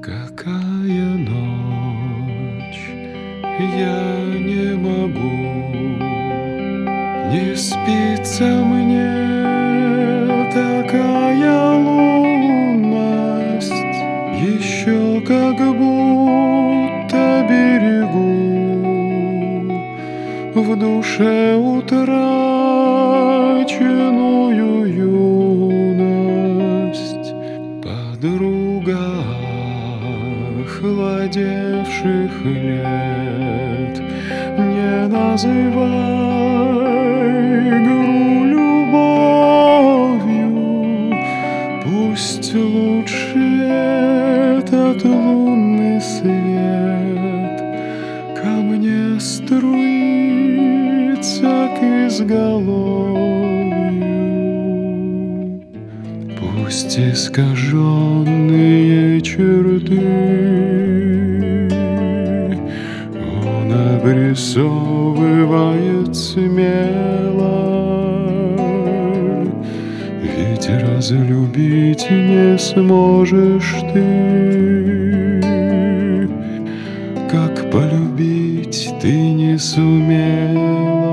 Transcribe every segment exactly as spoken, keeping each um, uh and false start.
Какая ночь, я не могу, не спится мне, такая лунность, еще как будто берегу в душе утраченную юность. Подруга охладевших лет, не называй игру любовью, пусть лучше этот лунный свет ко мне струится к изголовью. Пусть искаженные черты он обрисовывает смело, ведь разлюбить не сможешь ты, как полюбить ты не сумела.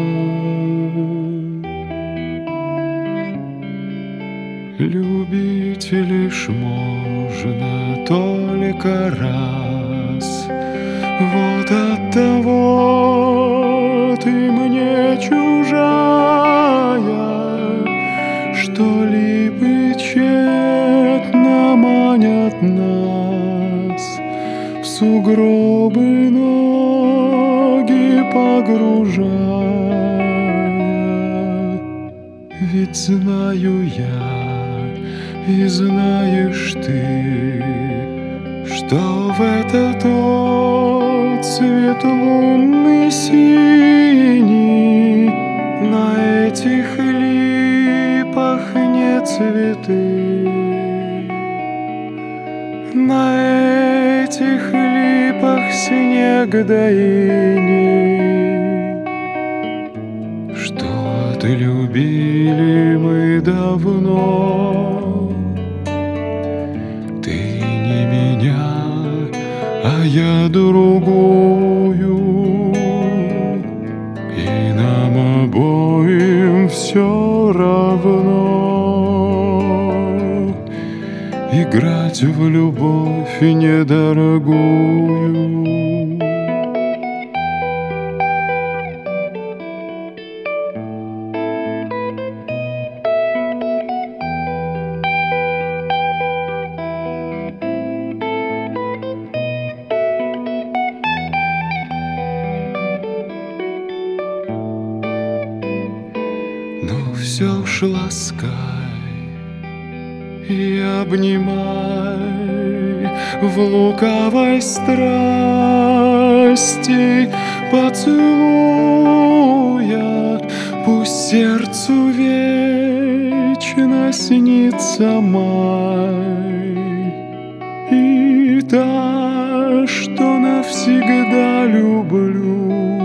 Любить лишь можно только раз, вот оттого ты мне чужая, что липы тщетно манят нас, в сугробы ноги погружая. Ведь знаю я, и знаешь ты, что в этот отцвет лунный синий на этих липах не цветы, на этих липах снег да иней, что отлюбили мы давно. Ты не меня, а я другую, и нам обоим все равно играть в любовь недорогую. Ну все ж ласкай и обнимай в лукавой страсти поцелуя, пусть сердцу вечно снится май, и та, что навсегда люблю,